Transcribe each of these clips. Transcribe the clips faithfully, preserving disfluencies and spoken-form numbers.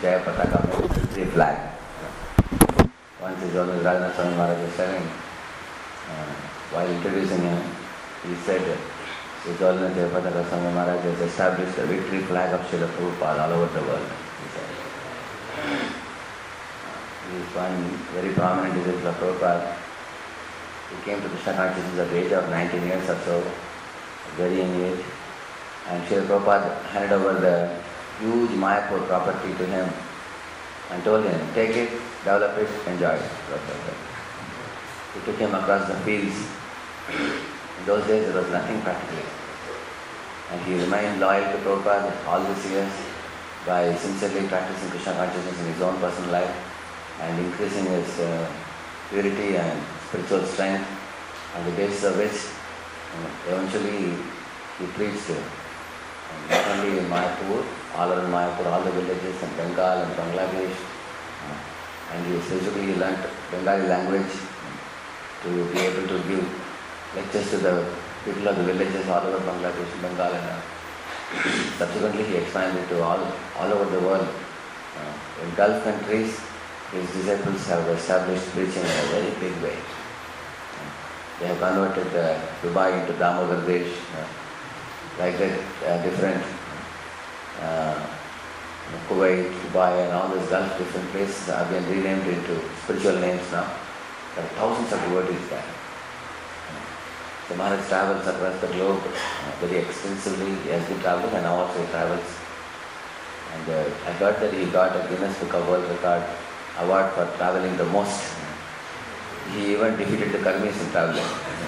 Jaya Pataka military flag. Once his Holiness Rajanath Swami Maharaj was telling, uh, while introducing him, he said, His Holiness Jaya Pataka Swami Maharaj has established the victory flag of Srila Prabhupada all over the world. He said. He is one very prominent disciple of Prabhupada. He came to Krishna consciousness at the age of nineteen years or so, very young age. And Srila Prabhupada handed over the huge Mayapur property to him and told him, take it, develop it, enjoy it. He took him across the fields. In those days there was nothing practically. And he remained loyal to Prabhupada all these years by sincerely practicing Krishna consciousness in his own personal life and increasing his uh, purity and spiritual strength, on the basis of which uh, eventually he preached uh, not only in Mayapur, all around Mayapur, all the villages in Bengal and Bangladesh, uh, and he specifically learnt Bengali language to be able to give lectures to the people of the villages all over Bangladesh, Bengal, and uh, subsequently he expanded to all, all over the world. Uh, in Gulf countries, his disciples have established preaching in a very big way. Uh, they have converted uh, Dubai into Damodar Desh, uh, like that uh, different uh, Kuwait, Dubai and all those Gulf different places have been renamed into spiritual names now. There are thousands of devotees there. So Maharaj travels across the globe uh, very extensively. He has been traveling and now also he travels. And uh, I heard that he got a Guinness Book of World Record award for traveling the most. He even defeated the Karmis in traveling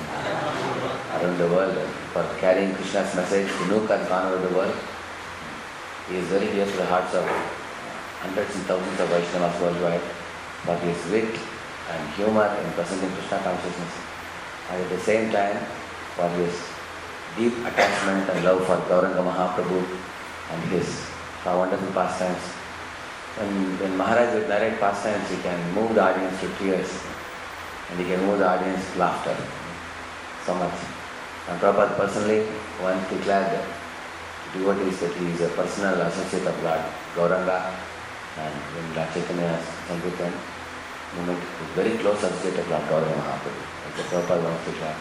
around the world for carrying Krishna's message. The Nook has gone over the world. He is very dear to the hearts of hundreds and thousands of Vaishnavas worldwide for his wit and humor in presenting Krishna consciousness, and at the same time for his deep attachment and love for Gauranga Mahaprabhu and his uh, wonderful pastimes. When, when Maharaj would narrate pastimes, he can move the audience to tears and he can move the audience to laughter so much. And Prabhupada personally once declared that devotees that he is a personal associate of Lord Gauranga, and in Lord Chaitanya's Sankirtan movement is very close associate of Lord Gauranga Mahaprabhu. That's the Prabhupada once declared.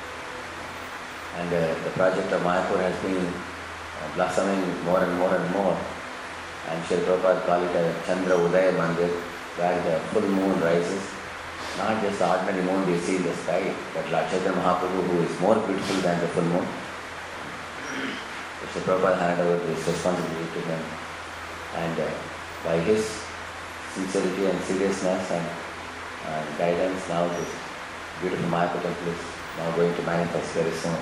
And uh, the project of Mayapur has been uh, blossoming more and more and more. And Srila Prabhupada called it a Chandra Udaya Mandir, where the full moon rises. Not just the ordinary moon we see in the sky, but Lord Chaitanya Mahaprabhu, who is more beautiful than the full moon. So Srila Prabhupada handed over this responsibility to him. And uh, by his sincerity and seriousness and uh, guidance, now this beautiful Mayapur temple is now going to manifest very soon.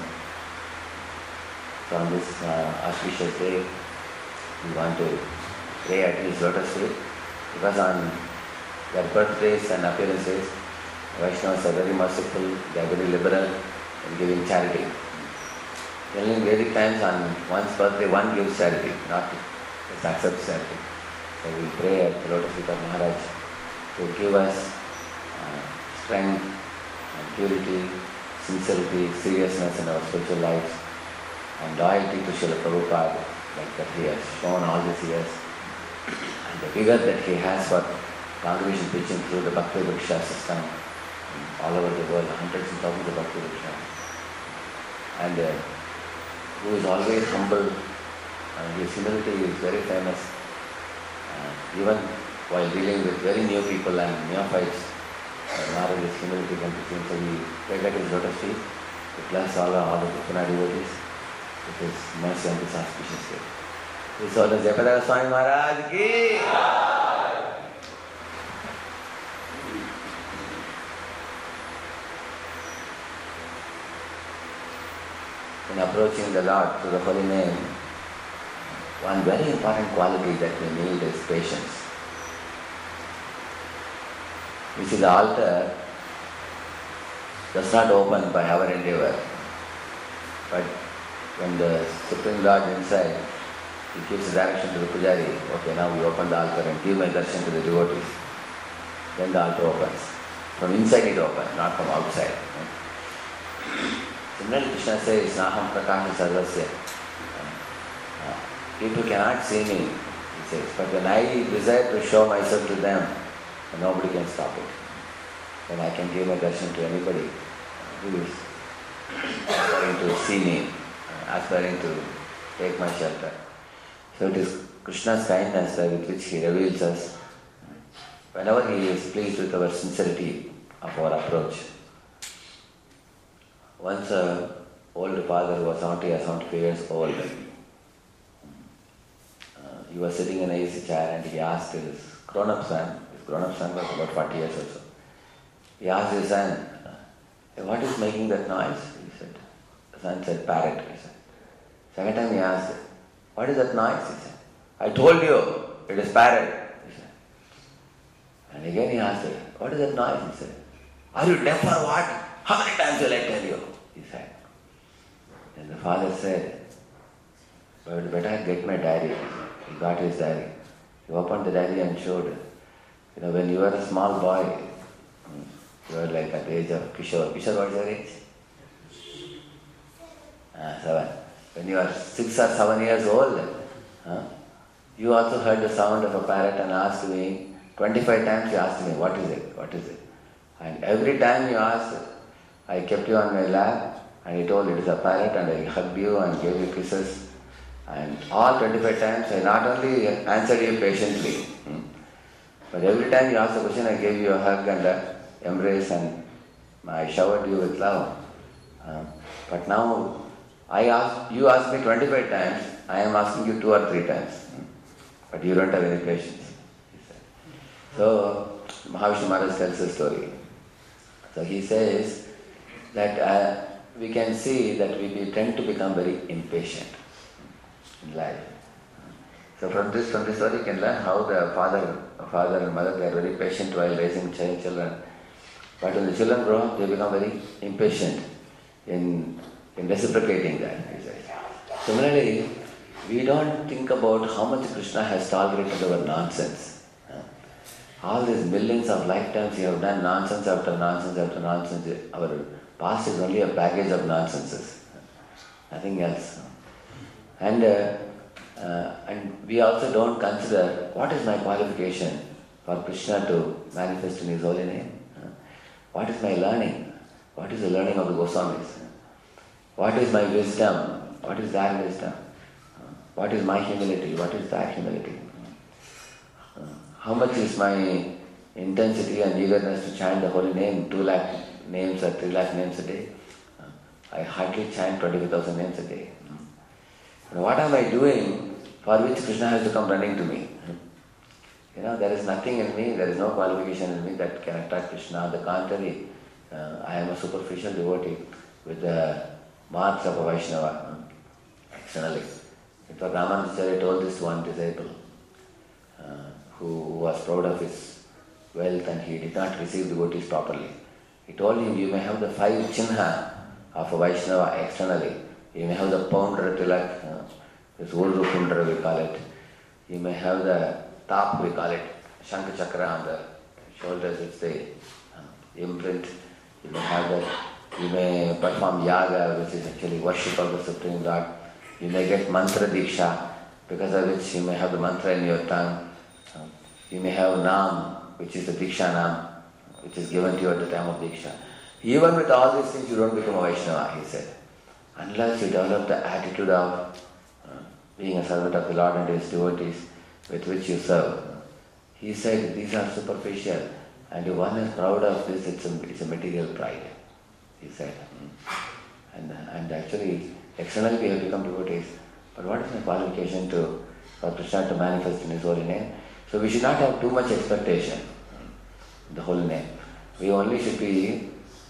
So on this uh, auspicious day, we want to pray at his lotus feet, because on their birthdays and appearances, Vaishnavas are very merciful, they are very liberal in giving charity. Only in Vedic times, on one's birthday, one gives charity, not just accepts charity. So we pray at the lotus feet of Maharaj to give us uh, strength, and purity, sincerity, seriousness in our spiritual lives, and loyalty to Srila Prabhupada, like that he has shown all these years, and the vigor that he has for congregation preaching through the Bhakti Vriksha system all over the world, hundreds and thousands of Bhakti Vriksha, and uh, who is always humble, and his humility is very famous, uh, even while dealing with very new people and neophytes. Maharaj's humility can be seen. So we pray at his lotus feet to bless all, all the Krishna devotees with his mercy on this auspicious day. His Holiness Jaya Pataka Swami Maharaj ki! In approaching the Lord through the holy name, one very important quality that we need is patience. You see, the altar does not open by our endeavor, but when the Supreme Lord inside, he gives the direction to the pujari, okay, now we open the altar and give my darshan to the devotees. Then the altar opens. From inside it opens, not from outside. Similarly, Krishna says, Naham Prakasha Sarvasya. People cannot see me. He says. But when I desire to show myself to them, nobody can stop it. Then I can give my darshan to anybody who is aspiring to see me, aspiring to take my shelter. So it is Krishna's kindness with which he reveals us whenever he is pleased with our sincerity of our approach. Once a old father who was seventy or seventy-five years old, uh, he was sitting in an A C chair and he asked his grown-up son, his grown-up son was about forty years or so, he asked his son, what is making that noise? He said, the son said, parrot. He said. Second time he asked, what is that noise? He said, I told you, it is parrot. He said. And again he asked, what is that noise? He said, are you deaf or what? How many times will I tell you? He said. Then the father said, but better get my diary. He got his diary. He opened the diary and showed, you know, when you were a small boy, you were like at the age of Kishore. Kishore, what is your age? Ah, seven. When you are six or seven years old, huh, you also heard the sound of a parrot and asked me, twenty-five times you asked me, what is it? What is it? And every time you asked, I kept you on my lap and he told it is a parrot and I hugged you and gave you kisses. And all twenty-five times I not only answered you patiently, hmm, but every time you asked a question I gave you a hug and an embrace and I showered you with love. Uh, but now I ask, you asked me twenty-five times, I am asking you two or three times. Hmm, but you don't have any patience. He said. So Mahavishnu Maharaj tells a story. So he says that uh, we can see that we, we tend to become very impatient in life. So from this from this story you can learn how the father, father and mother, they are very patient while raising children. But when the children grow up, they become very impatient in, in reciprocating that. He says. Similarly, we don't think about how much Krishna has tolerated our nonsense. All these millions of lifetimes you have done nonsense after nonsense after nonsense. Our past is only a baggage of nonsenses, nothing else. And uh, uh, and we also don't consider what is my qualification for Krishna to manifest in His holy name. What is my learning? What is the learning of the Goswamis? What is my wisdom? What is their wisdom? What is my humility? What is their humility? How much is my intensity and eagerness to chant the holy name, two lakh names or three lakh names a day? I hardly chant twenty-five thousand names a day. And what am I doing for which Krishna has to come running to me? You know, there is nothing in me, there is no qualification in me that can attract Krishna. On the contrary, uh, I am a superficial devotee with the marks of a Vaishnava, externally. In fact, Ramanujacharya told this to one disciple, uh, who was proud of his wealth and he did not receive devotees properly. He told him, you may have the five chinha of a Vaishnava externally. You may have the pounder tilak, uh, this Urdu Kundra we call it. You may have the tap, we call it, Shankha Chakra on the shoulders, it's the uh, imprint. You may have that. You may perform yaga, which is actually worship of the Supreme Lord. You may get mantra diksha, because of which you may have the mantra in your tongue. You may have Nam, which is the Diksha Nam, which is given to you at the time of Diksha. Even with all these things, you don't become a Vaishnava, he said. Unless you develop the attitude of uh, being a servant of the Lord and His devotees with which you serve. He said, these are superficial, and if one is proud of this, it's a, it's a material pride, he said. And, and actually, externally we have become devotees. But what is my qualification to, for Krishna to manifest in His holy name? So we should not have too much expectation in the holy name. We only should be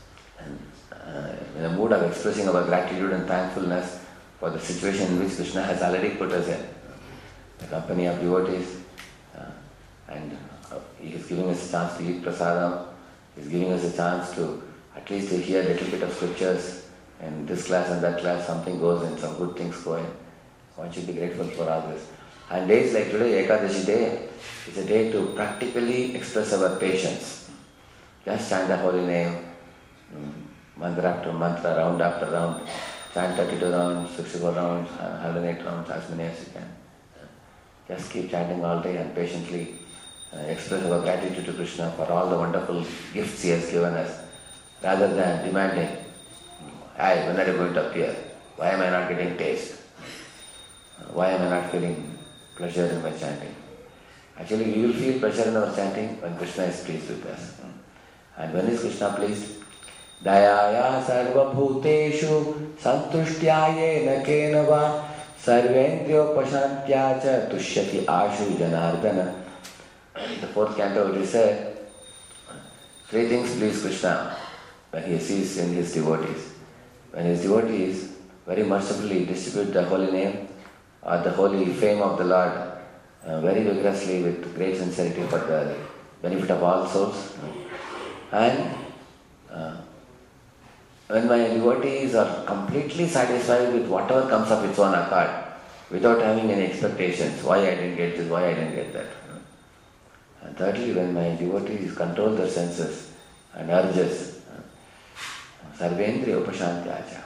uh, in a mood of expressing our gratitude and thankfulness for the situation in which Krishna has already put us in. The company of devotees, uh, and uh, He is giving us a chance to eat prasadam, He is giving us a chance to at least to hear a little bit of scriptures, in this class and that class something goes and some good things go in. One should be grateful for all this. And days like today, Ekadashi day, is a day to practically express our patience. Just chant the holy name, mantra after mantra, round after round. Chant thirty-two rounds, sixty-four rounds, one hundred eight rounds, as many as you can. just keep chanting all day and patiently uh, express our gratitude to Krishna for all the wonderful gifts he has given us, rather than demanding, "Hey, when are you going to appear? Why am I not getting taste? Why am I not feeling pleasure in my chanting?" Actually, we will feel pleasure in our chanting when Krishna is pleased with us. And when is Krishna pleased? Dayaya sarva bhuteshu santushtyaye kena va sarvendriyo pasantya cha tushyati ashu janardana. The fourth canto it is said, three things please Krishna when he sees in his devotees. When his devotees very mercifully distribute the holy name or the holy fame of the Lord uh, very vigorously with great sincerity for the benefit of all souls. And uh, when my devotees are completely satisfied with whatever comes of its own accord, without having any expectations, why I didn't get this, why I didn't get that. And thirdly, when my devotees control their senses and urges, sarvendriya upashantyacha,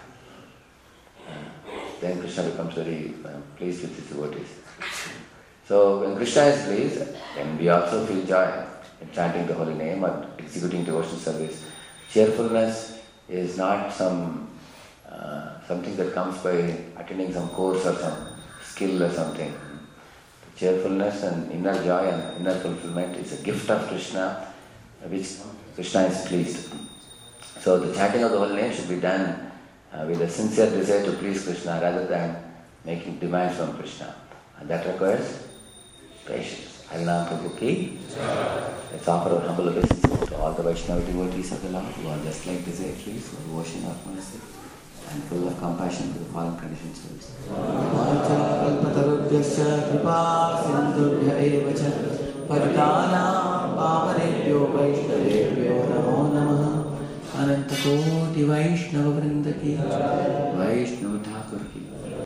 then Krishna becomes very uh, pleased with his devotees. So when Krishna is pleased, then we also feel joy in chanting the holy name or executing devotional service. Cheerfulness is not some uh, something that comes by attending some course or some skill or something. Cheerfulness and inner joy and inner fulfillment is a gift of Krishna, which Krishna is pleased. So the chanting of the holy name should be done uh, with a sincere desire to please Krishna rather than making demands from Krishna. And that requires patience. Harinam Prabhu ki. Let's offer our humble obeisance to all the Vaishnava devotees of the Lord who are just like desire trees who are washing our mercy and full of compassion to the fallen conditioned souls. Kalpatarubhyasya kripa sindhubhya evacha paritanam pavanebhyo vaishnavebhyo namo namaha anantakoti vaishnava vrinda ki Vaishnava Thakur ki